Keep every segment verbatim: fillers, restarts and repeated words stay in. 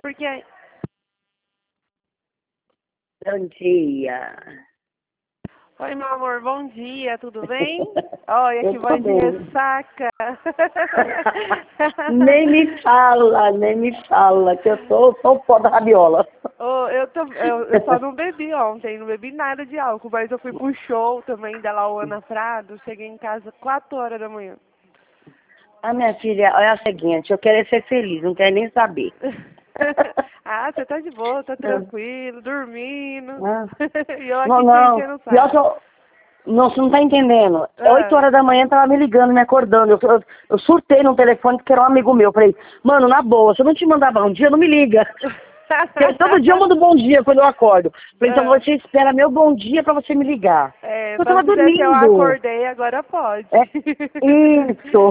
Porque... Bom dia. Oi, meu amor, bom dia, tudo bem? Olha que Eu tô voz de bem. ressaca. Nem me fala, nem me fala, que eu tô, tô o pó da rabiola. Oh, eu, tô, eu, eu só não bebi ontem, não bebi nada de álcool, mas eu fui pro show também da Lauana Prado, cheguei em casa quatro horas da manhã. Ah, minha filha, olha o seguinte, eu quero é ser feliz, não quero nem saber. Ah, você tá de boa, tá tranquilo, dormindo. Ah, E eu não, aqui te não, enchendo o pior que saco. eu... Não, você não tá entendendo. É oito Ah. horas da manhã, tava me ligando, me acordando. Eu, eu, eu surtei no telefone porque era um amigo meu. Falei, mano, na boa, se eu não te mandar bom dia, não me liga. Porque todo dia eu mando bom dia quando eu acordo. Falei, então Ah. você espera meu bom dia pra você me ligar. É, Eu pra tava dizer que eu dormindo. acordei, agora pode. É isso.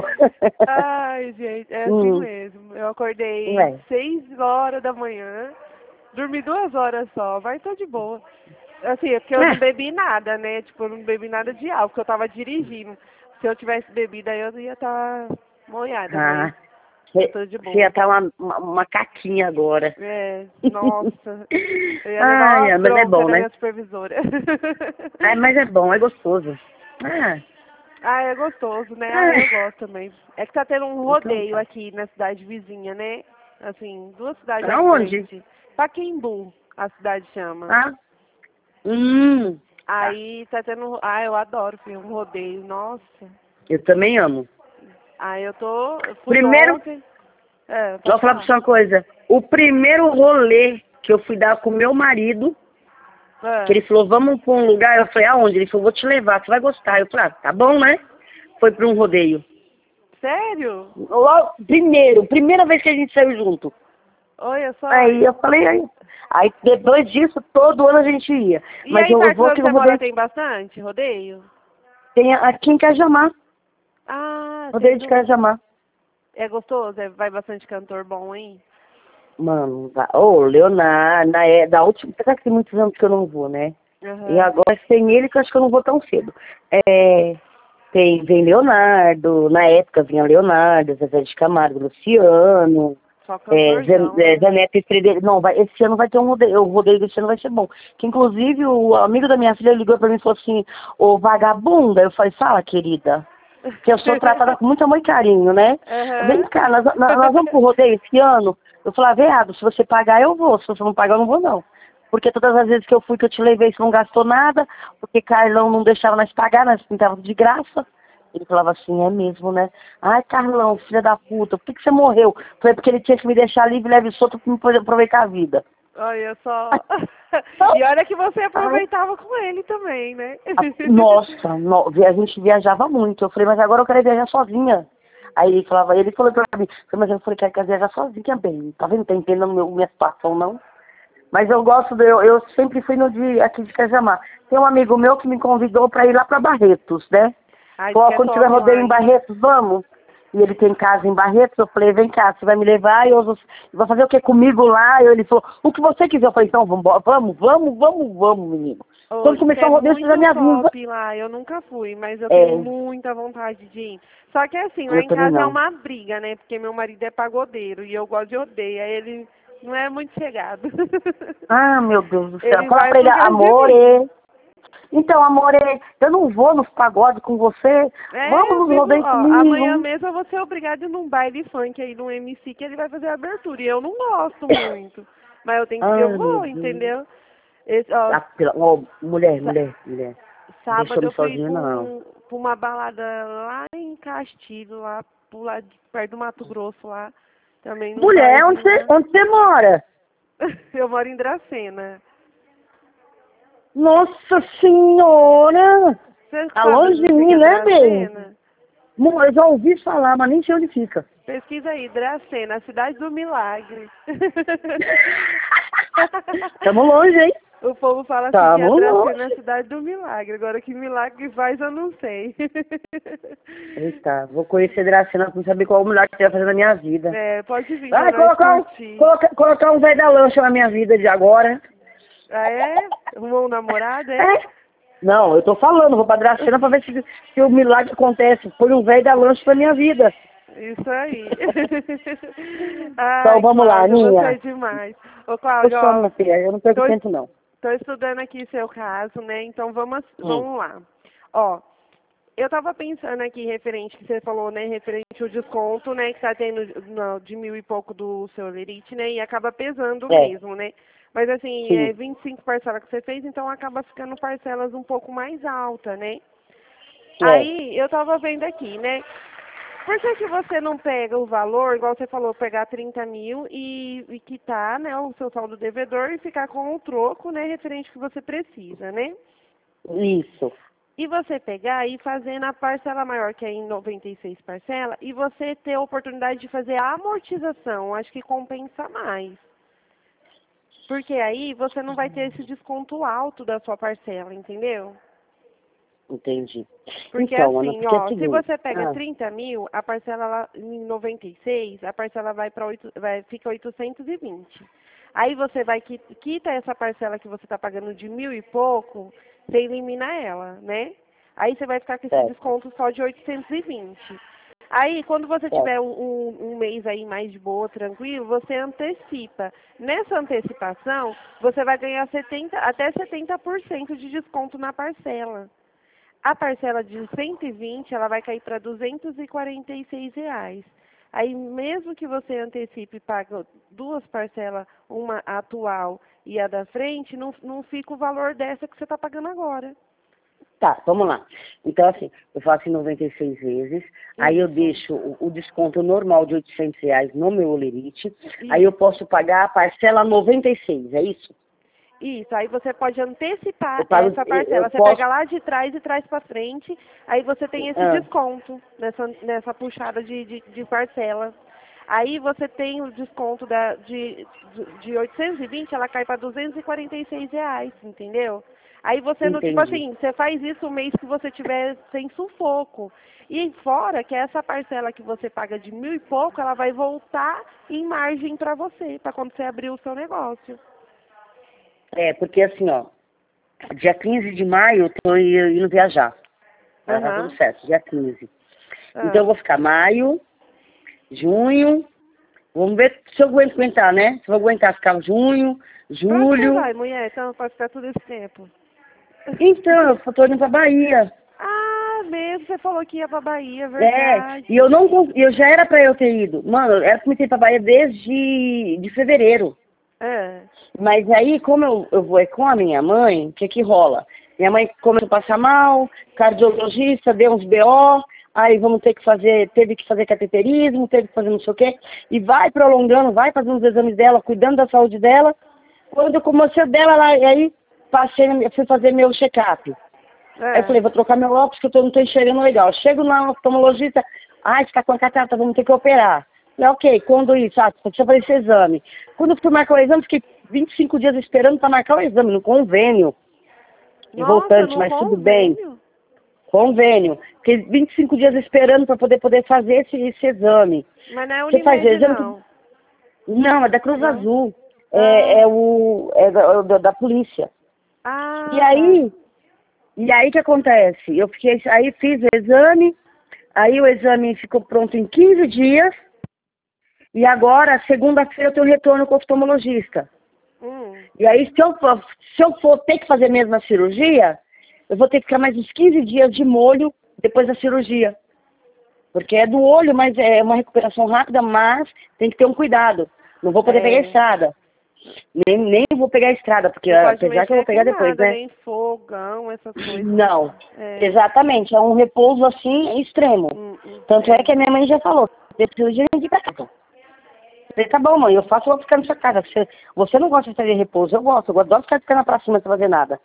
Ai, gente, é assim hum, mesmo. Eu acordei é. seis horas da manhã, dormi duas horas só, mas tô de boa. Assim, é porque eu não É. bebi nada, né? Tipo, eu não bebi nada de álcool, porque eu tava dirigindo. Se eu tivesse bebido, aí eu ia estar tá molhada, mas Ah, eu você tô de ia boa. estar uma, uma, uma caquinha agora. É, nossa. Eu ia levar Ai, uma mas é bronca bom, da né? minha supervisora. É, mas é bom, é gostoso. Ah, Ah, é gostoso, né? Ah, eu ah, gosto também. É que tá tendo um então rodeio tá. aqui na cidade vizinha, né? Assim, duas cidades à Aonde? frente. Paquembu, a cidade chama. Ah, hum, tá. Aí tá tendo... Ah, eu adoro, filho, um rodeio, nossa. Eu também amo. Aí eu tô... Eu fui Primeiro, ontem... É, vou pode falar pra falar. você uma coisa. O primeiro rolê que eu fui dar com meu marido, que É. ele falou, vamos pra um lugar, eu falei, aonde? Ele falou, vou te levar, você vai gostar. Eu falei, ah, tá bom, né? Foi pra um rodeio. Sério? Logo, primeiro, primeira vez que a gente saiu junto. Olha só. Aí eu falei, aí. Aí depois disso, todo ano a gente ia. E Mas aí, eu, eu perto vou de aqui onde no você mora, rodeio. tem bastante rodeio? Tem aqui em Cajamar. Ah, tem Rodeio de duas. Cajamar. É gostoso? É, vai bastante cantor bom, hein? Mano, tá- ô, Leonardo, na, é, da última. Apesar que tem muitos anos que eu não vou, né? E Aham. agora sem ele que eu acho que eu não vou tão cedo. É, tem, vem Leonardo, na época vinha Leonardo, Zezé de Camargo, Luciano, Só é, Zé- cantorzão, é, né? Zanetti Estrela. Não, vai, esse ano vai ter um rodeio, o rodeio desse ano vai ser bom. Que inclusive o amigo da minha filha ligou pra mim e falou assim, ô vagabunda, eu falei, fala querida, que eu sou tratada com muito amor e carinho, né? Vem Aham. cá, nós, nós, nós vamos pro rodeio esse ano? Eu falei, ah, veado, se você pagar eu vou, se você não pagar eu não vou não. Porque todas as vezes que eu fui, que eu te levei, você não gastou nada, porque Carlão não deixava nós pagar, nós pintávamos de graça. Ele falava assim, é mesmo, né? Ai, Carlão, filha da puta, por que, que você morreu? Foi porque ele tinha que me deixar livre, leve e solto pra me poder aproveitar a vida. Olha só. E olha que você aproveitava com ele também, né? A- Nossa, no- a gente viajava muito. Eu falei, mas agora eu quero viajar sozinha. Aí ele falava, ele falou pra mim, mas eu falei, quero viajar sozinha, bem. Tá vendo? Tá entendendo meu, minha situação, não? Mas eu gosto, de, eu, eu sempre fui no de, aqui de Cajamar. Tem um amigo meu que me convidou pra ir lá pra Barretos, né? Ai, diz Falou, que é quando tiver top rodeio lá, em hein? Barretos, vamos? E ele tem casa em Barretos, eu falei, vem cá, você vai me levar e eu vou, vai fazer o que comigo lá? E ele falou, o que você quiser. Eu falei, então, vamos, vamos, vamos, vamos, vamos, menino. Oh, Quando diz que começou é o rodeio, você já muito me avisa. top lá. Eu nunca fui, mas eu tenho É, muita vontade de ir. Só que assim, lá eu em também casa é não. uma briga, né? Porque meu marido é pagodeiro e eu gosto de odeio. Aí ele não é muito chegado. Ah, meu Deus do céu. Ele Fala vai pra ele, por causa de mim. amore. Então, amore, eu não vou nos pagodes com você. É, Vamos eu nos fico, rodeios ó, amanhã comigo. mesmo eu vou ser obrigada a ir num baile funk aí no M C que ele vai fazer a abertura. E eu não gosto muito. Mas eu tenho que, eu Ai, meu vou, Deus. entendeu? Esse, ó, Ah, pela, ó, mulher, sá- mulher, mulher. Não deixou sábado me eu fui sozinho, pra, não. um, pra uma balada lá em Castilho, lá pro lado, de- perto do Mato Grosso lá. Também num Mulher, onde barzinho você, lá. onde você mora? Eu moro em Dracena. Nossa senhora! Você Tá sabe longe onde de fica mim, né, bem? Dracena? Mu- Eu já ouvi falar, mas nem sei onde fica. Pesquisa aí, Dracena, a cidade do milagre. Tamo longe, hein? O povo fala assim que a Tamo Dracena é a longe. cidade do milagre. Agora que milagre faz eu não sei. Eita, vou conhecer Dracena pra saber qual mulher que você vai fazer na minha vida. É, pode vir pra Vai nós colocar um, curtir. colocar, colocar um velho da lancha na minha vida de agora. Ah, é? Arrumou um namorado, é? É? Não, eu tô falando, vou pra Dracena pra ver se, se o milagre acontece. Põe um velho da lancha pra minha vida. Isso aí. Então Ai, vamos lá, Cláudia, você é Aninha. demais. Ô, Eu Cláudia, sou ó, minha filha, eu não perco tô, tempo não. tô estudando aqui seu caso, né? Então vamos, Hum, vamos lá. Ó, eu tava pensando aqui, referente, que você falou, né, referente ao desconto, né, que tá tendo no- de mil e pouco do seu lerite, né, e acaba pesando é, mesmo, né? Mas assim, sim, é vinte e cinco parcelas que você fez, então acaba ficando parcelas um pouco mais alta, né? é. Aí eu tava vendo aqui, né? Por que, que você não pega o valor, igual você falou, pegar trinta mil e, e quitar, né, o seu saldo devedor e ficar com o troco, né, referente que você precisa, né? Isso. E você pegar e fazer na parcela maior, que é em noventa e seis parcelas, e você ter a oportunidade de fazer a amortização. Acho que compensa mais. Porque aí você não vai ter esse desconto alto da sua parcela, entendeu? Entendi. Porque Então, Ana, assim, porque é o ó, se seguinte. você pega Ah, trinta mil, a parcela lá em noventa e seis, a parcela vai para vai, fica oitocentos e vinte. Aí você vai qui- quita essa parcela que você está pagando de mil e pouco, você elimina ela, né? Aí você vai ficar com esse certo, desconto só de oitocentos e vinte. Aí, quando você tiver certo. um, um, um mês aí mais de boa, tranquilo, você antecipa. Nessa antecipação, você vai ganhar setenta, até setenta por cento de desconto na parcela. A parcela de cento e vinte, ela vai cair para duzentos e quarenta e seis reais. Aí, mesmo que você antecipe e pague duas parcelas, uma atual e a da frente, não, não fica o valor dessa que você está pagando agora. Tá, vamos lá. Então, assim, eu faço em noventa e seis vezes, aí eu Isso, deixo o, o desconto normal de oitocentos reais no meu olerite, aí eu isso. posso pagar a parcela noventa e seis, é isso? Isso, aí você pode Eu antecipar pago, essa eu, eu parcela. Você posso, pega lá de trás e traz para frente, aí você tem esse ah, desconto nessa, nessa puxada de, de, de parcela. Aí você tem o desconto da, de, de oitocentos e vinte, ela cai para duzentos e quarenta e seis reais, entendeu? Aí você, não, tipo entendi. assim, você faz isso o mês que você tiver sem sufoco. E fora que essa parcela que você paga de mil e pouco, ela vai voltar em margem para você, para quando você abrir o seu negócio. É, porque assim, ó, dia quinze de maio eu tô i- indo viajar. Vai dar tudo Aham. certo, dia quinze. Então eu Ah. vou ficar maio, junho, vamos ver se eu aguento aguentar, né? Se eu vou aguentar ficar junho, Pra onde você julho. vai, mulher? Então, pra ficar todo esse tempo. Então, eu tô indo pra Bahia. Ah, mesmo, você falou que ia pra Bahia, É, e verdade. eu não con- eu já era pra eu ter ido. Mano, era pra me ter ido pra Bahia desde de fevereiro. É. Mas aí, como eu, eu vou é com a minha mãe, o que que rola? Minha mãe começou a passar mal, cardiologista, deu uns B O, aí vamos ter que fazer, teve que fazer cateterismo, teve que fazer não sei o quê, e vai prolongando, vai fazendo os exames dela, cuidando da saúde dela. Quando eu comecei dela lá, e aí passei, na minha- fui fazer meu check-up. Aí eu É. falei, vou trocar meu óculos que eu tô, não tô enxergando legal. Chego lá no oftalmologista, ah, você tá com a catarata, vamos ter que operar. Falei, ok, quando isso? Ah, precisa fazer esse exame. Quando eu fui marcar o exame, fiquei vinte e cinco dias esperando para marcar o exame, no convênio. Nossa, Revoltante, no mas tudo bem. convênio? Convênio. Fiquei vinte e cinco dias esperando para poder, poder fazer esse, esse exame. Mas não é Você faz Unimed, exame? que- não. Não, é da Cruz Não? Azul. É, Ah. é o é da, é da, da polícia. E Ah, tá. aí, e aí o que acontece? Eu fiquei, aí fiz o exame, aí o exame ficou pronto em quinze dias, e agora, segunda-feira, eu tenho retorno com o oftalmologista. Hum. E aí, se eu, for- se eu for ter que fazer mesmo a cirurgia, eu vou ter que ficar mais uns quinze dias de molho depois da cirurgia. Porque é do olho, mas é uma recuperação rápida, mas tem que ter um cuidado. Não vou poder pegar a É. estrada. Nem, nem vou pegar a estrada, porque Não pode apesar que eu vou mexer com pegar depois, nada, né? nem fogão, essas coisas. Não, É. exatamente, é um repouso assim extremo. Hum, hum, Tanto é é. que a minha mãe já falou, eu preciso de vir pra casa. Eu falei, tá bom, mãe, eu faço, eu vou ficar na sua casa. Você, você não gosta de fazer repouso, eu gosto, eu gosto de ficar ficando pra cima sem fazer nada,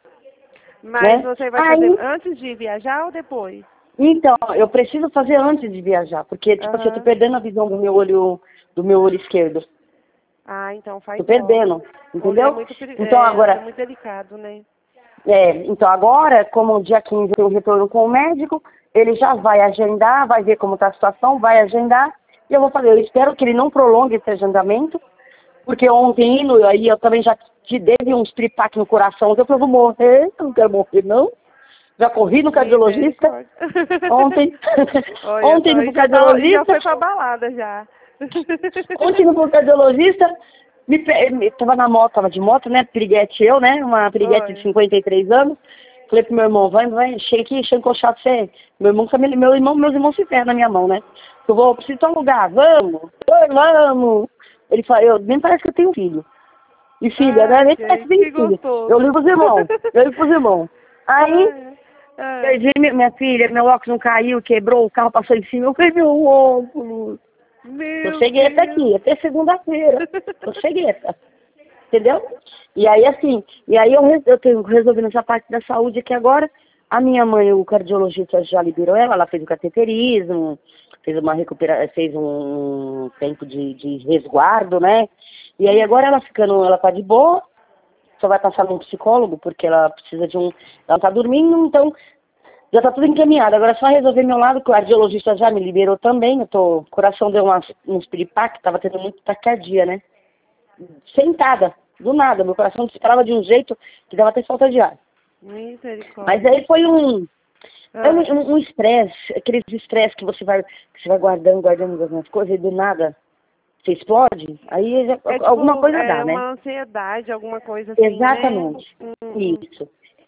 Mas né? você vai fazer Aí, antes de viajar ou depois? então, eu preciso fazer antes de viajar, porque, tipo assim, eu tô Aham. perdendo a visão do meu olho, do meu olho esquerdo. Ah, então Tô faz logo. perdendo, Olho é entendeu? muito, peri- Então é, olho é agora, muito delicado, né? é, então agora, como dia quinze eu tenho um retorno com o médico, ele já vai agendar, vai ver como está a situação, vai agendar, e eu vou fazer. Eu espero que ele não prolongue esse agendamento, porque ontem indo, aí eu também já te dei uns tripaques no coração, eu falei, eu vou morrer, eu não quero morrer não, Já corri no cardiologista. Ontem. Olha, Ontem só, no já, tá, cardiologista. já foi pra balada já. Ontem no cardiologista. Me, pe- me, tava na moto, tava de moto, né? Piriguete eu, né? Uma piriguete de Oi. cinquenta e três anos. Falei pro meu irmão, vai, vai, chega aqui, chega encoxado você. Meu irmão, também- meu irmão, meus irmãos se ferram na minha mão, né? Eu vou, preciso de um lugar, vamos, oi, vamos. Ele fala, eu, nem parece que eu tenho filho. E filha, né? Ai, Nem parece que gente, que tem filho. gostoso. Eu ligo pros irmãos, eu ligo pros irmãos. Aí, Ai, ai. perdi minha, minha filha, meu óculos não caiu, quebrou, o carro passou em cima, eu perdi o óculos. Tô Meu cegueta Deus. aqui, até segunda-feira. Tô cegueta. Entendeu? E aí, assim, e aí eu, res- eu tenho resolvendo essa parte da saúde que agora a minha mãe, o cardiologista já liberou ela, ela fez o cateterismo, fez uma recuperação, fez um tempo de, de resguardo, né? E aí agora ela ficando, ela tá de boa, só vai passar num psicólogo, porque ela precisa de um. Ela tá dormindo, então já tá tudo encaminhado. Agora é só resolver meu lado, que o cardiologista já me liberou também. Eu tô, o coração deu umas, uns piripaque, tava tendo muito taquicardia, né? Sentada, do nada, meu coração disparava de um jeito que dava até falta de ar. Mas Misericórdia. aí foi um é Ah, um um estresse, aqueles estresse que você vai que você vai guardando, guardando algumas coisas e do nada você explode, aí já- é alguma tipo, coisa dá, é né? uma ansiedade, alguma coisa assim, né? Exatamente. Hum, hum. Isso.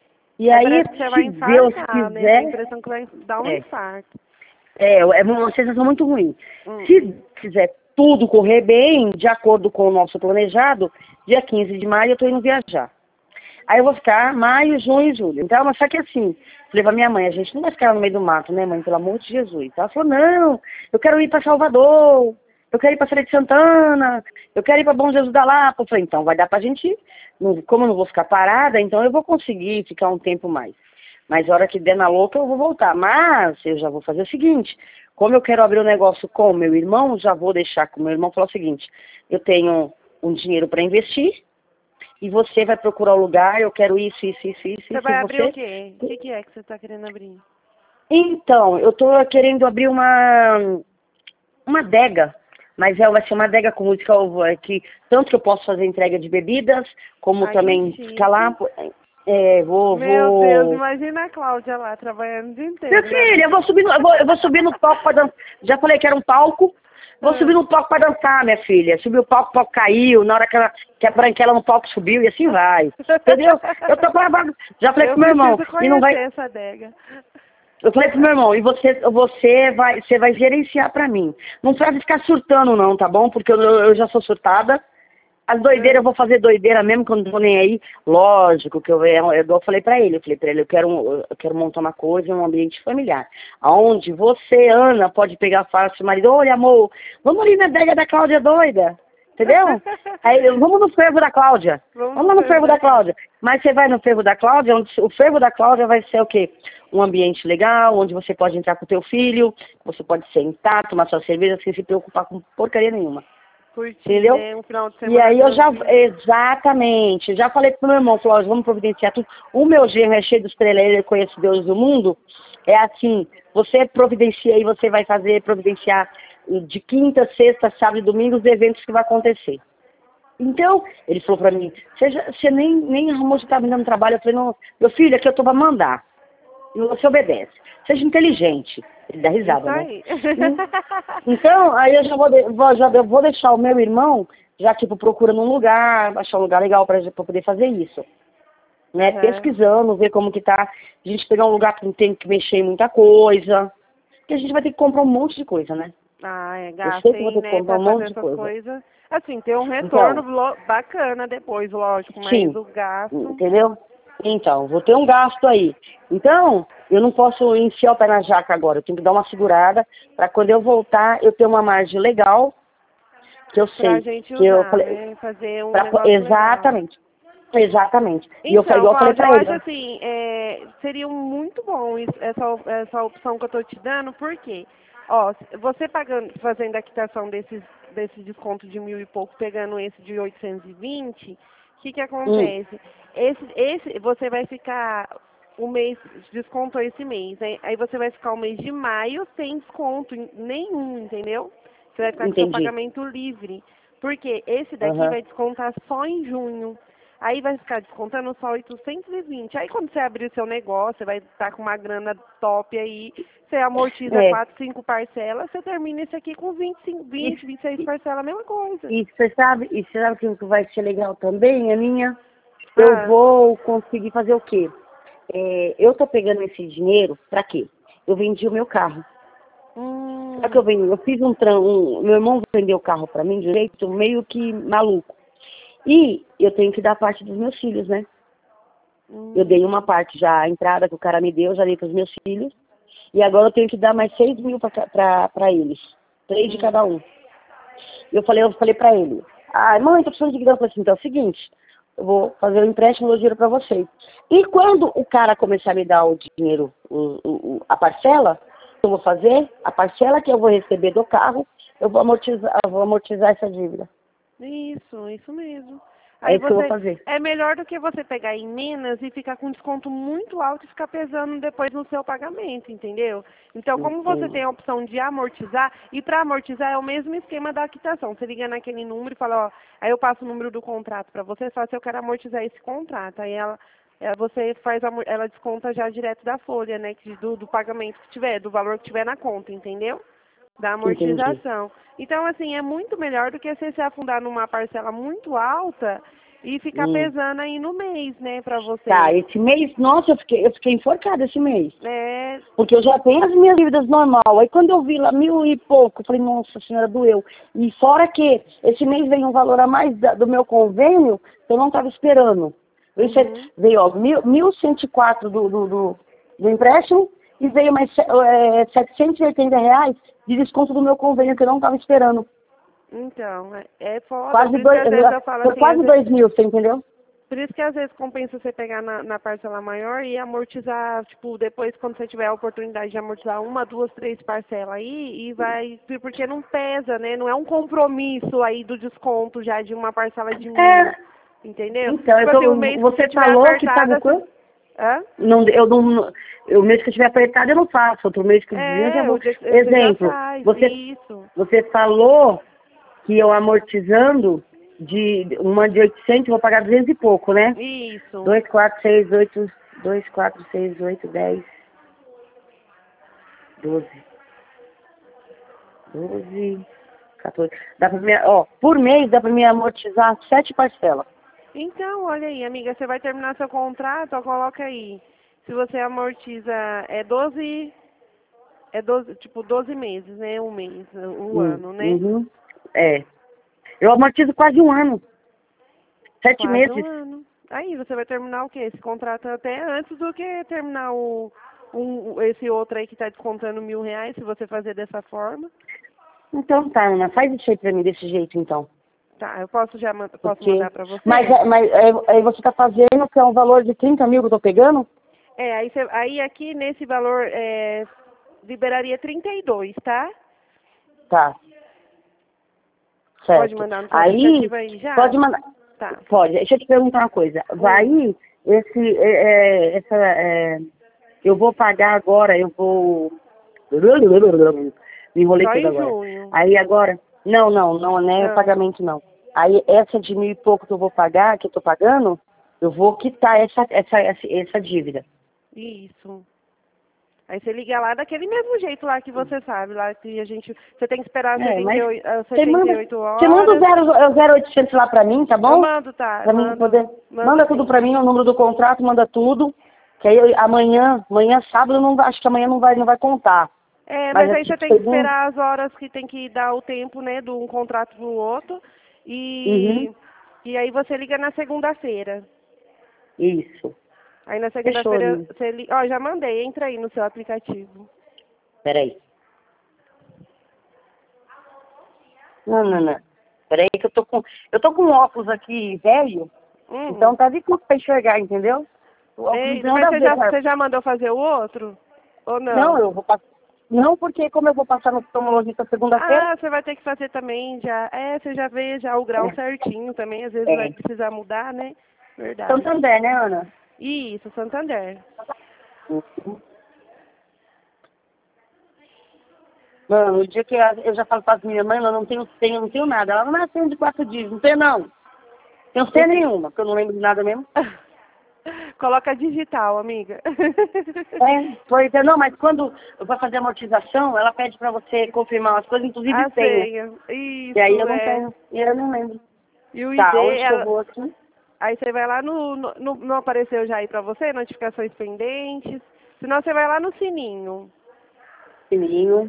E Aí aí, parece que você vai se Deus infartar, né? Dá a quiser, impressão que vai dar um é, infarto. é, é uma sensação muito ruim. Hum, Se quiser tudo correr bem, de acordo com o nosso planejado, dia quinze de maio eu tô indo viajar. Aí eu vou ficar maio, junho e julho. Então, mas só que assim, falei pra minha mãe, a gente não vai ficar no meio do mato, né, mãe? Pelo amor de Jesus. Ela falou, não, eu quero ir pra Salvador, eu quero ir pra Feira de Santana, eu quero ir pra Bom Jesus da Lapa. Eu falei, então, vai dar pra gente ir. Não- Como eu não vou ficar parada, então eu vou conseguir ficar um tempo mais. Mas a hora que der na louca, eu vou voltar. Mas eu já vou fazer o seguinte, como eu quero abrir um negócio com o meu irmão, já vou deixar com o meu irmão falar o seguinte, eu tenho um dinheiro para investir, e você vai procurar o lugar, eu quero isso, isso, isso, isso, Você isso, e vai abrir o você... quê? O que, que é que você tá querendo abrir? Então, eu tô querendo abrir uma, uma adega, mas é, vai ser uma adega com música, é que, tanto que eu posso fazer entrega de bebidas, como Ai, que também ficar lá, chique. é, vou, Meu Deus, vou... imagina a Cláudia lá trabalhando o dia Minha inteiro, né? filha, eu vou subir no, eu vou, eu vou subir no palco para dançar, já falei que era um palco, vou subir Ah. no palco para dançar, minha filha. Subiu o palco, o palco caiu, na hora que, ela, que a branquela no palco subiu, e assim vai. Entendeu? Eu tô pra, já falei Eu pro meu irmão, preciso e não conhecer vai. essa adega. Eu falei pro meu irmão, e você, você vai, você vai gerenciar pra mim. Não precisa ficar surtando não, tá bom? Porque eu, eu já sou surtada. As doideiras eu vou fazer doideira mesmo, que eu não tô nem aí. Lógico que eu, eu, eu falei pra ele, eu falei pra ele, eu quero, um- eu quero montar uma coisa, um ambiente familiar. Onde você, Ana, pode pegar fácil o marido, olha amor, vamos ali na adega da Cláudia doida. Entendeu? Aí, eu, vamos no fervo da Cláudia. Vamos Vamos no lá no fervo fervo da da Cláudia. Mas você vai no fervo da Cláudia, onde o fervo da Cláudia vai ser o quê? Um ambiente legal, onde você pode entrar com o teu filho, você pode sentar, tomar sua cerveja, sem se preocupar com porcaria nenhuma. Curtir, Entendeu? né? Um final de E semana aí eu já, tranquilo. exatamente, já falei pro meu irmão, falou, vamos providenciar tudo. O meu genro é cheio dos trelelê, ele conhece Deus do mundo. É assim, você providencia aí, você vai fazer, providenciar de quinta, sexta, sábado e domingo os eventos que vai acontecer. Então, ele falou pra mim, você, já, você nem, nem arrumou, você tá me dando trabalho. Eu falei, não, meu filho, aqui eu tô pra mandar. E você obedece. Seja inteligente. Ele dá Isso risada, né? aí. Então, aí eu já vou, de- vou, já eu vou deixar o meu irmão, já tipo, procurando um lugar, achar um lugar legal pra, pra poder fazer isso. Né? Aham. Pesquisando, ver como que tá. A gente pegar um lugar que não tem que mexer em muita coisa. Porque a gente vai ter que comprar um monte de coisa, né? Ah, é, Eu sei que eu vou gastem, ter que né, comprar pra um fazer monte de essas coisa. coisas. Assim, ter um retorno Então, lo- bacana depois, lógico, mas sim, o gasto... entendeu? Então, vou ter um gasto aí. Então, eu não posso enfiar o pé na jaca agora. Eu tenho que dar uma segurada para quando eu voltar, eu ter uma margem legal, que eu Pra sei. gente Que eu usar, falei, né? Fazer um pra, negócio legal. exatamente, exatamente. E eu falei, Então, igual eu falei Cláudia, eu pra ele, acho né? assim, é, seria muito bom isso- essa, essa opção que eu tô te dando, porque, ó, você pagando, fazendo a quitação desses, desse desconto de mil e pouco, pegando esse de oitocentos e vinte, o que que Hum, acontece? Esse, esse, você vai ficar o mês, descontou esse mês, né? Aí você vai ficar o mês de maio sem desconto nenhum, entendeu? Você vai ficar com seu entendi. pagamento livre. Porque esse daqui Aham. vai descontar só em junho. Aí vai ficar descontando só oitocentos e vinte. Aí quando você abrir o seu negócio, você vai estar com uma grana top aí, você amortiza É. quatro, cinco parcelas, você termina isso aqui com vinte, e cinco, vinte, vinte e seis parcelas, a mesma coisa. E você sabe, e você sabe que vai ser legal também, Aninha? Ah. Eu vou conseguir fazer o quê? É, eu tô pegando esse dinheiro pra quê? Eu vendi o meu carro. Hum. Só que eu vendi, eu fiz um tram, um, meu irmão vendeu o carro pra mim de um jeito meio que maluco. E eu tenho que dar parte dos meus filhos, né? Hum. Eu dei uma parte já, a entrada que o cara me deu, já dei pros meus filhos. E agora eu tenho que dar mais seis mil pra, pra, pra eles. Três Hum. de cada um. Eu falei, eu falei pra ele, ah, mãe, tô precisando de grana. Eu falei assim, então é o seguinte, eu vou fazer o empréstimo do dinheiro pra vocês. E quando o cara começar a me dar o dinheiro, o, o, a parcela, eu vou fazer, a parcela que eu vou receber do carro, eu vou amortizar, eu vou amortizar essa dívida. Isso, isso mesmo. É Aí isso que eu vou você fazer. é melhor do que você pegar em menos e ficar com desconto muito alto e ficar pesando depois no seu pagamento, entendeu? Então, como você Entendo. tem a opção de amortizar, e para amortizar é o mesmo esquema da quitação. Você liga naquele número e fala, ó, aí eu passo o número do contrato para você, fala se eu quero amortizar esse contrato. Aí ela, ela você faz a, ela desconta já direto da folha, né, que- do, do pagamento que tiver, do valor que tiver na conta, entendeu? Da Entendi. amortização. Então, assim, é muito melhor do que você se afundar numa parcela muito alta e ficar Hum. pesando aí no mês, né, pra Tá, você. esse mês, nossa, eu fiquei, eu fiquei enforcada esse mês. É, Porque eu já tenho as minhas dívidas normal. Aí quando eu vi lá mil e pouco, eu falei, nossa senhora, doeu. E fora que esse mês veio um valor a mais da- do meu convênio que eu não estava esperando. Veio, set- uhum. veio ó, mil, mil cento e quatro do, do, do, do empréstimo e veio mais se- é, setecentos e oitenta reais de desconto do meu convênio que eu não estava esperando. Então, é, é foda. Quase Por isso que dois, às vezes eu falo foi assim, às quase vezes, dois mil, você entendeu? por isso que às vezes compensa você pegar na, na parcela maior e amortizar, tipo, depois quando você tiver a oportunidade de amortizar uma, duas, três parcelas aí e vai, porque não pesa, né? Não é um compromisso aí do desconto já de uma parcela de mil, É, entendeu? então, eu Tipo assim, o tô, mês que você você tiver falou que sabe apertada, o você... quanto? Hã? Não, eu não, o mês que eu estiver apertado eu não faço, outro mês que eu já É, o vou. dia que você já Exemplo, faz, você, isso. você falou que eu amortizando de uma de oitocentos, eu vou pagar duzentos e pouco, né? Isso. Dois, quatro, seis, oito, dois, quatro, seis, oito, dez, doze, doze, quatorze. Dá pra me, ó, por mês dá pra me amortizar sete parcelas. Então, olha aí, amiga, você vai terminar seu contrato, ó, coloca aí. Se você amortiza, é doze, é doze, tipo, doze meses, né? Um mês, um Hum, ano, né? uhum, é. Eu amortizo quase um ano, sete Quase um meses. ano. Aí você vai terminar o quê? Esse contrato até antes do que terminar o, um, esse outro aí que está descontando mil reais, se você fazer dessa forma. Então tá, Ana, faz isso aí pra mim desse jeito então. Tá, eu posso já man- posso Porque. mandar para Mas, você? é- mas é, aí você tá fazendo que é um valor de trinta mil que eu tô pegando? É, aí, você, aí aqui nesse valor é, liberaria trinta e dois, tá? Tá, Pode certo. mandar no seu Aí, aplicativo aí já? pode mandar. Tá. Pode, deixa eu te perguntar uma coisa. Vai, Hum. esse, é, é, essa, é, eu vou pagar agora, eu vou. Me enrolei Só tudo em agora. junho. Aí agora. Não, não, não, não é Ah, pagamento não. Aí essa de mil e pouco que eu vou pagar, que eu tô pagando, eu vou quitar essa, essa, essa, essa dívida. isso. Aí você liga lá daquele mesmo jeito lá que você sabe, lá que a gente. Você tem que esperar É, setenta e mas oito, ah, você setenta e manda, oito você manda o horas. zero, o zero oitocentos lá pra mim, tá Eu bom? mando, tá? Pra mim Mando, poder. mando Manda tudo sim. pra mim, o número do contrato, manda tudo. Que aí eu- amanhã, amanhã sábado, eu não, vai- acho que amanhã não vai, não vai contar. É, Mas mas é aí você tipo tem que segundo. esperar as horas que tem que dar o tempo, né, de um contrato pro outro. Uhum. E, e aí você liga na segunda-feira. Isso. Aí na Fechou, segunda-feira Aninha. você liga. Ó, já mandei, entra aí no seu aplicativo. Peraí. Não, não, não. Peraí que eu tô com. Eu tô com um óculos aqui velho, então Hum. tá difícil pra enxergar, entendeu? O óculos Ei, não mas dá a você ver, já, cara. você já mandou fazer o outro? Ou Não, não? eu vou passar. Não, porque como eu vou passar no oftalmologista segunda-feira. Ah, você vai ter que fazer também já. É, você já vê já o grau certinho também, às vezes vai É. precisar mudar, né? Então Verdade. também, né, Ana? Isso, Santander. Uhum. Mano, o dia que eu eu já falo para as minhas mães, eu não tenho senha, não tenho nada. Ela não é senha de quatro dias, não tem não. Tenho senha nenhuma, porque eu não lembro de nada mesmo. Coloca digital, amiga. É, pois é, não, mas quando eu vou fazer amortização, ela pede pra você confirmar as coisas, inclusive A senha. senha. Isso, E aí eu não é. tenho, e eu não lembro. E o I D, Tá, onde que eu ela... vou aqui? aí você vai lá no, no, no- Não apareceu já aí pra você? Notificações pendentes. Senão você vai lá no sininho. Sininho.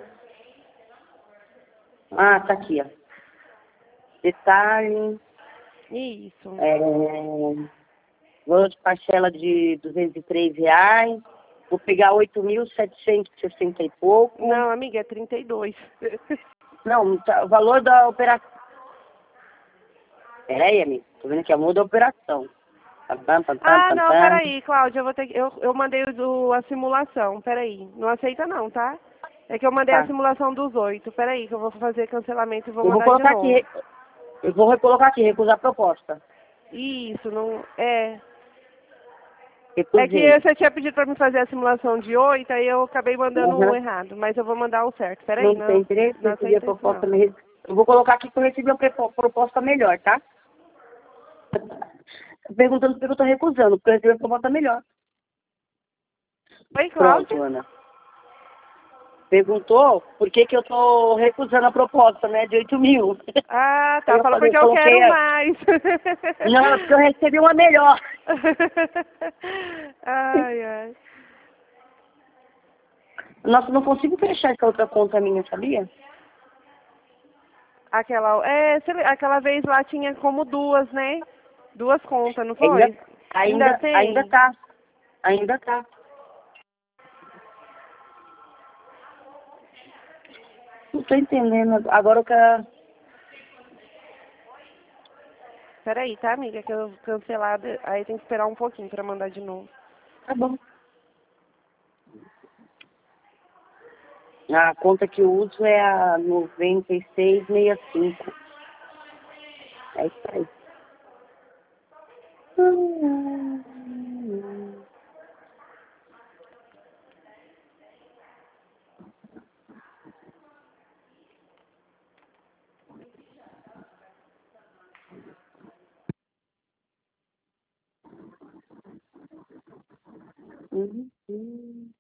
Ah, tá aqui, ó. Detalhe. Isso. É, valor de parcela de duzentos e três reais. Vou pegar oito mil setecentos e sessenta e pouco. Não, amiga, é trinta e dois. Não, tá, o valor da operação. Peraí, amigo. Tô vendo aqui, é o valor da operação. Pam, pam, pam, pam, Ah, pam, não, pam. peraí, Cláudia, eu vou ter que... Eu, eu mandei o, do- a simulação, peraí. Não aceita não, tá? É que eu mandei a Tá. simulação dos oito. Peraí, que eu vou fazer cancelamento e vou Eu vou mandar de colocar novo. aqui. Eu vou recolocar aqui, recusar a proposta. Isso, não... É... É que Recusei. você tinha pedido pra mim fazer a simulação de oito, aí eu acabei mandando o Uhum. errado. Mas eu vou mandar o certo. Peraí, Não tem não, interesse, não recebi a aceita isso proposta. não. me- Eu vou colocar aqui que eu recebi a prepo- proposta melhor, tá? Perguntando porque eu tô recusando, porque eu recebi a proposta melhor. Oi, Pronto, Cláudia? Ana. Perguntou por que que eu tô recusando a proposta, né, de oito mil. Ah, Aí tá. eu Fala falei, porque eu eu coloquei... quero a- mais. Não, é porque eu recebi uma melhor. Ai, ai. Nossa, não consigo fechar essa outra conta minha, sabia? Aquela, é, você lê- aquela vez lá tinha como duas, né? Duas contas, não Ainda, foi? Ainda ainda, ainda tem? tá. Ainda tá. Não tô entendendo. Agora eu quero... Peraí, tá, amiga? Que eu cancelada. Aí tem que esperar um pouquinho pra mandar de novo. Tá bom. A conta que eu uso é a noventa e seis sessenta e cinco. É isso aí. Uhum. Uhum.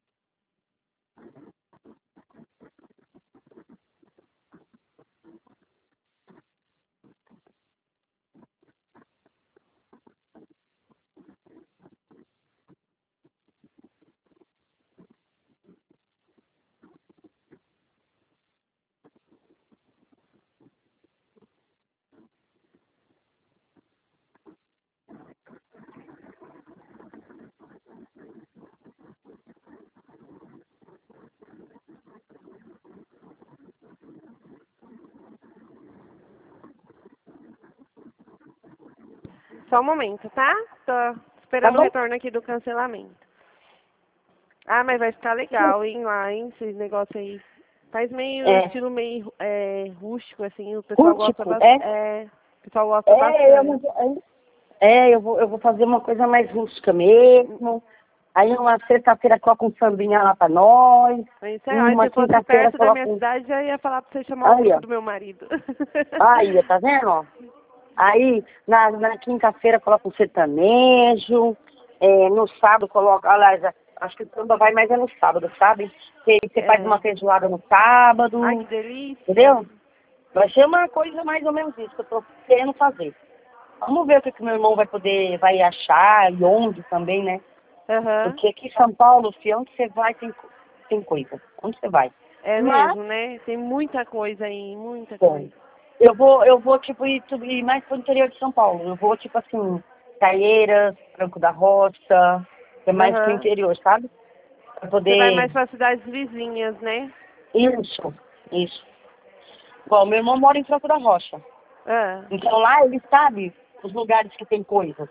Só um momento, tá? Tô Tá esperando o bom? retorno aqui do cancelamento. Ah, mas vai ficar legal, hein, lá, hein, esse negócio aí. Faz meio, É. estilo meio é, rústico, assim, o pessoal gosta Rústico, bastante. é? É, o pessoal gosta É, eu, não bastante. vou- é, eu vou, eu vou fazer uma coisa mais rústica mesmo. Aí uma sexta-feira coloca um sambinha lá pra nós. Isso é, aí Uma se fosse quinta-feira perto da minha coloca um... cidade, já ia falar pra você chamar o Aí, grupo ó. do meu marido. Aí, tá vendo, ó? Aí, na, na quinta-feira coloca um sertanejo. É, no sábado coloca... Aliás, acho que o samba vai mais é no sábado, sabe? Que aí você faz É. uma feijoada no sábado. Ai, que delícia. Entendeu? Vai ser uma coisa mais ou menos isso que eu tô querendo fazer. Vamos ver o que, que meu irmão vai poder, vai achar e onde também, né? Aham. Porque aqui em São Paulo, fi, onde você vai tem, co- tem coisa. Onde você vai? É Mas, mesmo, né? Tem muita coisa aí, muita bom, coisa. eu vou, eu vou tipo, ir, tu- ir mais pro interior de São Paulo. Eu vou, tipo assim, Caieiras, Franco da Roça, que é mais pro Aham. interior, sabe? Pra Você vai poder... mais para cidades vizinhas, né? Isso, isso. Bom, meu irmão mora em Franco da Rocha. Ah. Então lá ele sabe os lugares que tem coisa.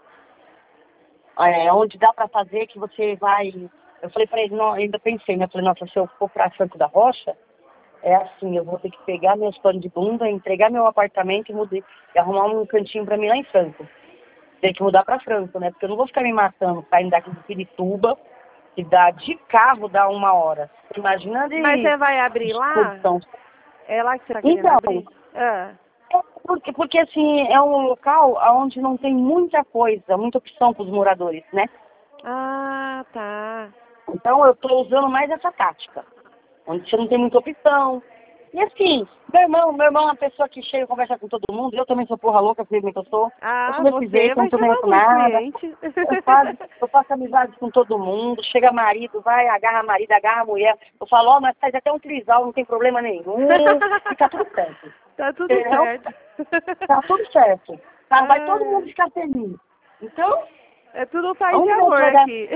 É, onde dá pra fazer que você vai... Eu falei pra ele, não, ainda pensei, né? Eu falei, nossa, se eu for pra Franco da Rocha, é assim, eu vou ter que pegar meus panos de bunda, entregar meu apartamento e, mudei, e arrumar um cantinho pra mim lá em Franco. Tem que mudar pra Franco, né? Porque eu não vou ficar me matando, saindo daqui de Pirituba, que dá de carro, dá uma hora. Imagina Mas de você vai abrir lá? disposição. É lá que você tá querendo Então, abrir? Ah. Porque, porque, assim, é um local onde não tem muita coisa, muita opção para os moradores, né? Ah, tá. Então, eu estou usando mais essa tática, onde você não tem muita opção. E assim, meu irmão, meu irmão é uma pessoa que chega e conversa com todo mundo, eu também sou porra louca, sei como que eu sou. Eu Ah, sou desse você jeito, não vai tô nem chamar com muito nada. cliente. Eu faço, eu faço amizade com todo mundo, chega marido, vai, agarra marido, agarra mulher. Eu falo, ó, nós faz até um trisal, não tem problema nenhum, fica tudo certo. Tá tudo Entendeu? certo. Tá tudo certo. Tá, vai todo mundo Ai, ficar feliz. Então, é tudo paz e aonde amor vai dar? aqui.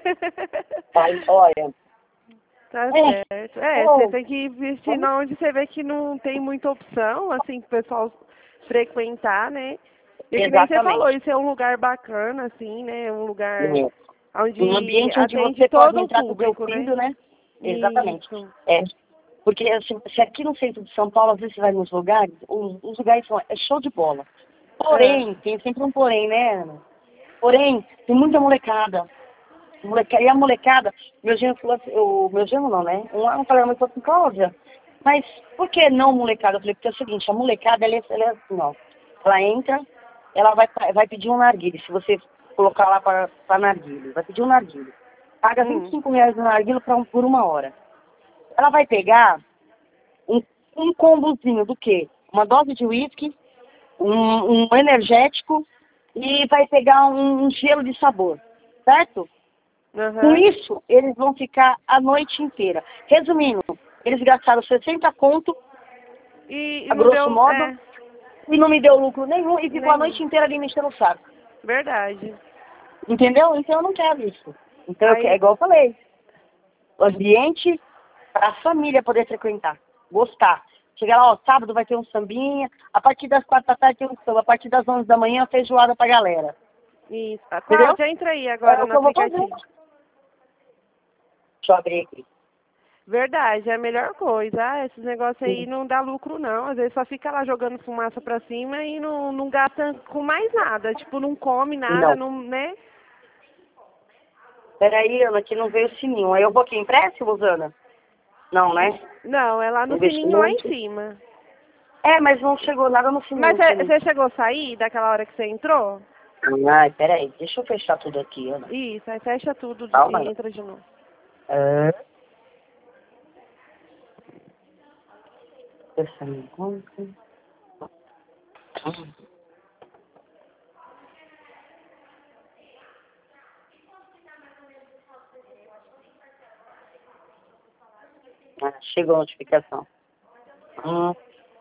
Vai, olha, Tá é, certo. É, você oh, tem que investir vamos, na onde você vê que não tem muita opção, assim, pro pessoal frequentar, né? E que nem você falou, exatamente. isso é um lugar bacana, assim, né? Um lugar É. Um onde ambiente onde atende você pode todo o entrar com o seu público, né? filho, né? Exatamente. Isso. É. Porque assim, se aqui no centro de São Paulo, às vezes você vai nos lugares, os, os lugares são é show de bola. Ah, Porém, tem sempre um porém, né, Ana? Porém, tem muita molecada. Molecada, e a molecada, meu genro falou assim, o meu genro não, né? Um, um falou assim, Cláudia, mas por que não molecada? Eu falei, porque é o seguinte, a molecada, ela é, ela é assim, ó. Ela entra, ela vai, vai pedir um narguile, se você colocar lá para narguile, vai pedir um narguile. Paga vinte e hum. cinco reais no narguile pra um, por uma hora. Ela vai pegar um, um combozinho do quê? Uma dose de uísque, um, um energético e vai pegar um, um gelo de sabor, certo? Com Aham. isso, eles vão ficar a noite inteira. Resumindo, eles gastaram sessenta conto, E, e a não grosso deu, modo, é, e não me deu lucro nenhum e ficou a nenhum. noite inteira ali mexendo o saco. Verdade. Entendeu? Então eu não quero isso. Então, eu, que- é Aí, igual eu falei, o ambiente para a família poder frequentar, gostar. Chegar lá, ó, sábado vai ter um sambinha, a partir das quatro da tarde tem um samba, a partir das onze da manhã, feijoada pra galera. isso. Ah, Entendeu? Cláudia, entra aí É agora o no que eu vou fazer. aplicativo. Deixa eu abrir aqui. Verdade, é a melhor coisa. Ah, esses negócios aí Sim. não dá lucro não. Às vezes só fica lá jogando fumaça pra cima e não, não gasta com mais nada. Tipo, não come nada, Não. não, né? Peraí, Ana, que não veio o sininho. Aí eu vou aqui, empréstimo, Ana? Não, né? Não, é lá no sininho lá em Investimento. cima. É, mas não chegou nada no Mas sininho pra mim. você chegou a sair daquela hora que você entrou? Ai, peraí, deixa eu fechar tudo aqui, Ana. Isso, aí fecha tudo de- Calma, e Ana. entra de novo. É. Essa minha conta. Ah, chegou a notificação. Hum.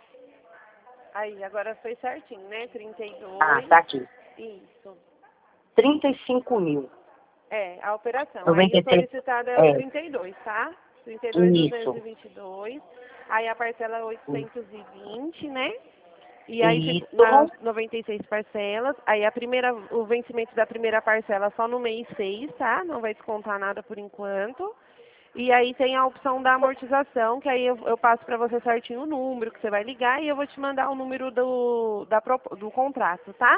Aí, agora foi certinho, né? trinta e Ah, dois. tá aqui. Isso. trinta e cinco mil. É, a operação. Aí noventa o e três. solicitado é o É, trinta e dois, tá? trinta e dois, duzentos e isso. vinte e dois. Aí a parcela é Hum. oitocentos e vinte, né? E aí fica nas Isso. noventa e seis parcelas. Aí a primeira, o vencimento da primeira parcela só no mês seis, tá? Não vai descontar nada por enquanto. E aí tem a opção da amortização, que aí eu, eu passo para você certinho o número que você vai ligar e eu vou te mandar o número do, da, propo- do contrato, tá?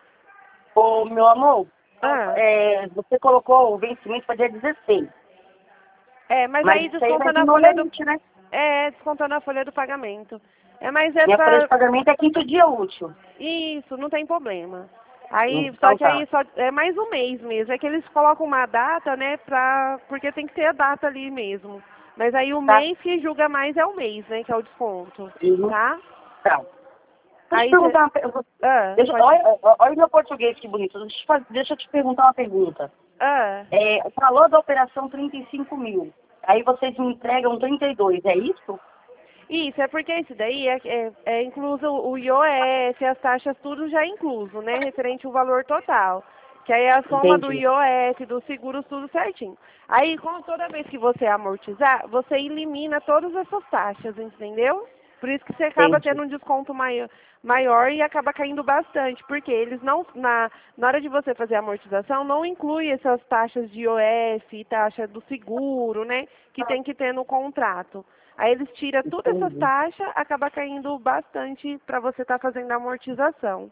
Ô, meu amor, Ah, é, você colocou o vencimento para dia dezesseis. é, mas Mas aí isso aí vai desconta vir na no folha do. limite, né? É, descontando a folha do pagamento. É, mas é Minha folha de pra. pagamento é quinto dia útil. Isso, não tem problema. Aí, só Então que tá. aí só é mais um mês mesmo. É que eles colocam uma data, né, pra. Porque tem que ter a data ali mesmo. Mas aí o Tá? mês que julga mais é o mês, né, que é o desconto. Uhum. Tá? Tá. Deixa eu te Aí você. perguntar uma pergunta. Ah, Deixa, pode. olha, olha meu português que bonito. Deixa eu, te faz- deixa eu te perguntar uma pergunta. Ah. É, falou da operação trinta e cinco mil. Aí vocês me entregam trinta e dois, é isso? Isso, é porque isso daí é, é, é incluso o I O F, as taxas, tudo já é incluso, né? Referente ao valor total. Que aí é a soma do Entendi. I O F, dos seguros, tudo certinho. Aí, como toda vez que você amortizar, você elimina todas essas taxas, entendeu? Por isso que você acaba Entendi. tendo um desconto maior, maior e acaba caindo bastante, porque eles não, na, na hora de você fazer a amortização, não inclui essas taxas de I O F, taxa do seguro, né? Que tem que ter no contrato. Aí eles tiram todas essas Entendi. taxas, acaba caindo bastante para você estar fazendo a amortização,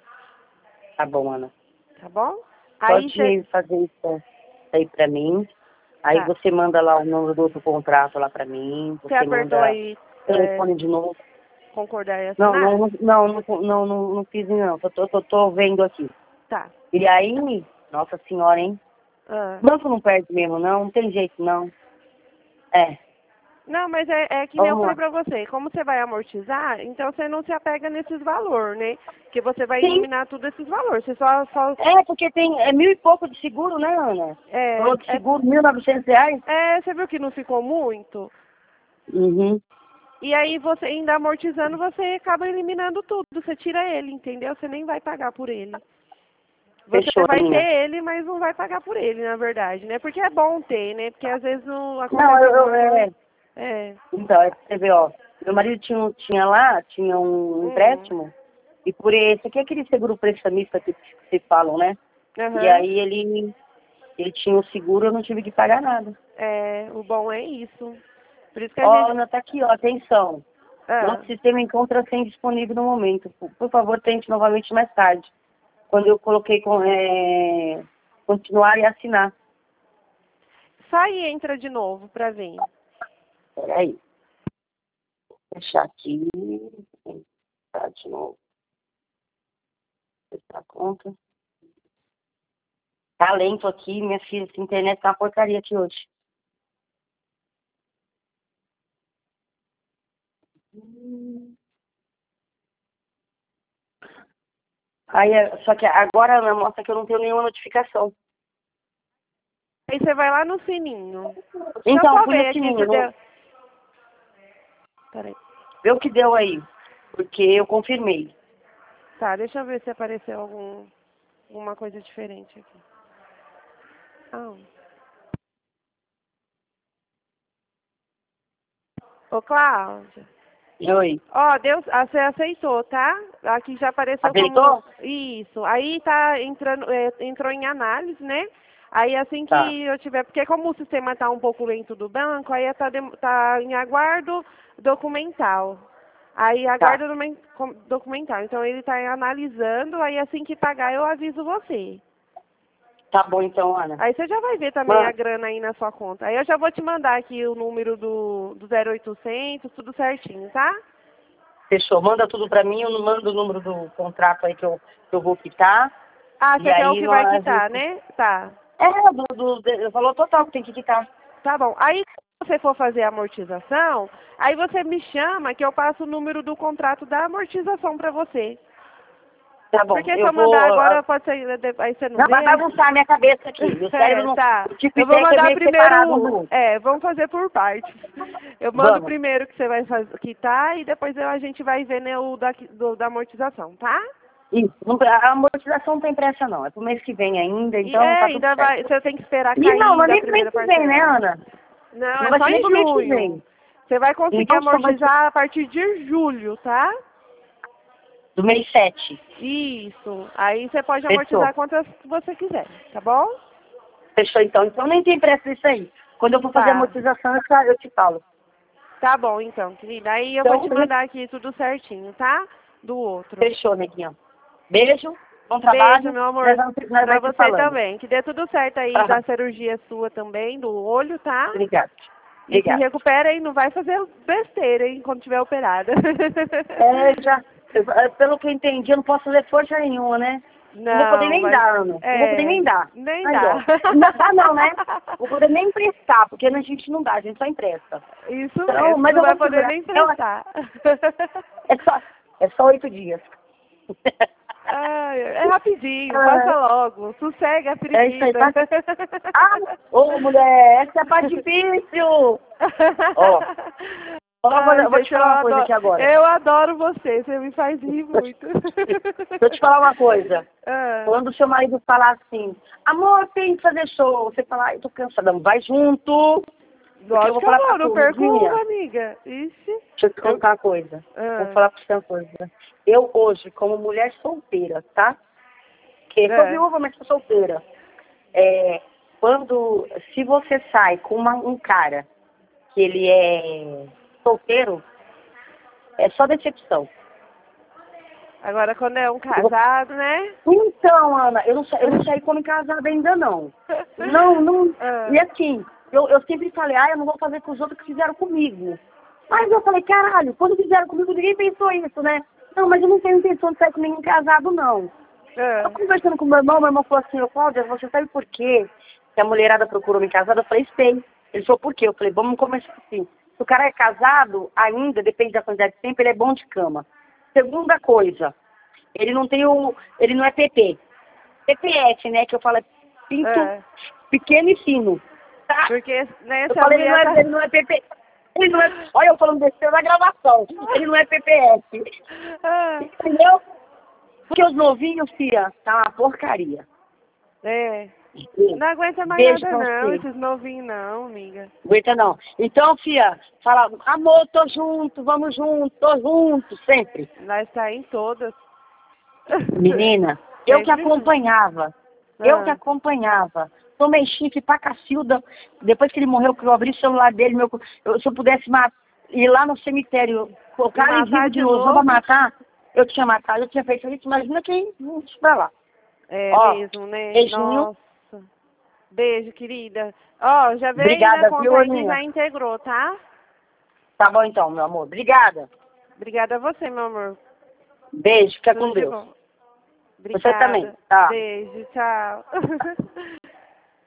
Tá bom, Ana. tá bom? Aí você. Pode fazer isso aí pra mim. Aí Tá. você manda lá o número do outro contrato lá pra mim. Você Você apertou manda aí. o É, telefone de novo. concordar e Não, assinar? não, não, não, não, não, não, não fiz não. Tô, tô, tô, tô vendo aqui. Tá. E aí, nossa senhora, hein? Ah. O banco não perde mesmo, não. Não tem jeito, não. É. Não, mas é, é que nem eu Vamos falei lá. pra você, como você vai amortizar, então você não se apega nesses valores, né? Porque você vai Sim. eliminar tudo esses valores. Você só, só É, porque tem é mil e pouco de seguro, né, Ana? é, Falou de é, seguro, mil e novecentos reais? é, você viu que não ficou muito? Uhum. E aí você ainda amortizando, você acaba eliminando tudo. Você tira ele, entendeu? Você nem vai pagar por ele. Você Fechou, vai ter Aninha. ele, mas não vai pagar por ele, na verdade, né? Porque é bom ter, né? Porque às vezes não Não, acontece eu, eu alguma coisa. é, É. então, é pra você ver, ó. Meu marido tinha, um- tinha lá, tinha um Hum. empréstimo, e por esse aqui é aquele seguro prestamista que se falam, né? E Aham. aí ele, ele tinha o seguro, eu não tive que pagar nada. É, o bom é isso. Por isso que a Ó, gente. Ana, tá aqui, ó, atenção. Ah, Nosso sistema encontra-se indisponível no momento. Por, por favor, tente novamente mais tarde. Quando eu coloquei com, é, continuar e assinar. sai e entra de novo pra ver. Peraí. Vou fechar aqui. Tá de novo. Fechar a conta. Tá lento aqui, minha filha. Essa internet tá uma porcaria aqui hoje. Aí, é- só que agora Ana, mostra que eu não tenho nenhuma notificação. Aí você vai lá no sininho. Deixa eu Então, só fui ver no aqui sininho. se Não, deu. Peraí. vê o que deu aí. Porque eu confirmei. Tá, deixa eu ver se apareceu algum, alguma coisa diferente aqui. Ah. Ô, Cláudia. Oi. Ó, Deus, ah, você aceitou, tá? Aqui já apareceu como. Aceitou? Isso. Aí tá entrando, é, entrou em análise, né? Aí assim Tá. que eu tiver, porque como o sistema tá um pouco lento do banco, aí tá, dem- tá em aguardo documental. Aí Tá. aguardo domen- com- documental. Então ele tá analisando, aí assim que pagar eu aviso você. Tá bom então, Ana. Aí você já vai ver também a Mano, grana aí na sua conta. Aí eu já vou te mandar aqui o número do, do zero oitocentos, tudo certinho, tá? fechou. Manda tudo pra mim, eu não mando o número do contrato aí que eu, que eu vou quitar. Ah, E você quer o aí que vai nós. quitar, né? Tá. É, do, do, do valor total que tem que quitar. Tá bom. Aí, se você for fazer a amortização, aí você me chama que eu passo o número do contrato da amortização pra você. Tá bom. Porque se Eu eu mandar vou. agora, pode ser, aí você não Não, vê. vai Aí... bagunçar a minha cabeça aqui. Meu cérebro É, não. tá. O tipo Eu vou ideia é mandar meio separado um do primeiro. outro. É, vamos fazer por partes. Eu mando Vamos. primeiro que você vai fazer, quitar e depois eu, a gente vai ver né, o da, do, da amortização, tá? Isso. Não- a amortização não tem pressa, não. É pro mês que vem ainda, E então é, tá tudo ainda certo. vai. Você tem que esperar E não, cair não é da nem pro mês primeira que vem, né, parcela. Ana? Não, Não é vai só ser nem em pro mês que junho. vem. Você vai conseguir Então só vai ser amortizar a partir de julho, tá? do mês sete. Isso. Aí você pode Fechou. amortizar quantas você quiser, tá bom? Fechou então. Então nem tem pressa nisso aí. Quando eu for fazer a Tá. amortização, eu te eu te falo. Tá bom, então, querida. Aí eu vou Então, te mandar aqui tudo certinho, tá? Do outro. fechou, neguinho. Beijo, bom Beijo, trabalho. meu Nós amor. vamos, nós Pra vamos te você falando. também. Que dê tudo certo aí da cirurgia sua também, do olho, tá? Obrigada. E se Obrigada. recupera aí, não vai fazer besteira, hein, quando tiver operada. É, já, eu- é, pelo que eu entendi, eu não posso fazer força nenhuma, né? Não vou poder Não, nem vai. dar, Ana. Não vou poder É, nem dar. nem Aí, dá. ó. Não dá não, né? Não vou poder nem emprestar, porque a gente não dá, a gente só empresta. Isso Então, mesmo, mas não eu vai vou poder segurar. nem Eu- prestar. é, só, é só oito dias. Ai, é rapidinho, Ah, passa logo. Sossega a é isso aí, periquita. tá? Ah, ô mulher, essa é a parte difícil. Ó, ó, eu vou, Ai, eu vou te gente, eu falar uma coisa adoro, aqui agora. eu adoro você, você me faz rir muito. Deixa eu te falar uma coisa. Ah, Quando o seu marido falar assim, amor, tem que fazer show, você fala, ai, tô cansada, não vai junto. Porque eu lógico vou que eu falar vou, pra não tu, perco Lindinha, uma, amiga. Ixi. deixa eu te Eu, contar uma coisa. Vou ah, falar pra você uma coisa. Eu hoje, como mulher solteira, tá? Que sou é. viúva, mas sou solteira. É, quando, se você sai com uma- um cara que ele é solteiro, é só decepção. Agora, quando é um Eu vou- casado, né? Então, Ana, eu não, sa- eu não saí como casada ainda não. Não, não. Ah, E assim, eu, eu sempre falei, ah, eu não vou fazer com os outros que fizeram comigo. Mas eu falei, caralho, quando fizeram comigo, ninguém pensou isso, né? Não, mas eu não tenho intenção de sair com ninguém casado, não. Ah, Eu conversando com meu irmão, meu irmão falou assim, ô Cláudia, você sabe por quê que a mulherada procurou me casada? Eu falei, sei. Ele falou, por quê? Eu falei, vamos começar assim. Se o cara é casado, ainda, depende da quantidade de tempo, ele é bom de cama. Segunda coisa, ele não tem o. Ele não é P P. P P S, né? Que eu falo é pinto é. pequeno e fino. Tá? Porque, né, Eu se a falei, ele não mulher tá... é, ele não é P P. Ele não é. Olha, eu falando besteira na gravação. Ele não é P P S. Ah, Entendeu? Porque os novinhos, fia, tá uma porcaria. é. Beijo. Não aguenta mais Beijo nada pra não, você. esses novinhos não, amiga. Aguenta não. Então, fia, fala, amor, tô junto, vamos junto, tô junto, sempre. Nós saímos todas. Menina, eu que Sempre junto. acompanhava, eu que Ah, acompanhava. Tomei chifre pra Cacilda. Depois que ele morreu, que eu abri o celular dele, meu, eu, se eu pudesse matar, ir lá no cemitério, colocar ele matar vivo de de novo, só pra novo. matar, eu tinha matado, eu tinha feito isso. Imagina quem isso pra lá. É Ó, mesmo, né? beijinho. Nossa. Beijo, querida. Ó, já veio aí na Obrigada, viu, conta aí que Aninha? já integrou, tá? Tá bom então, meu amor. Obrigada. Obrigada a você, meu amor. Beijo, fica com Tudo de Deus. bom. Você também, Obrigada. tá? Beijo, tchau.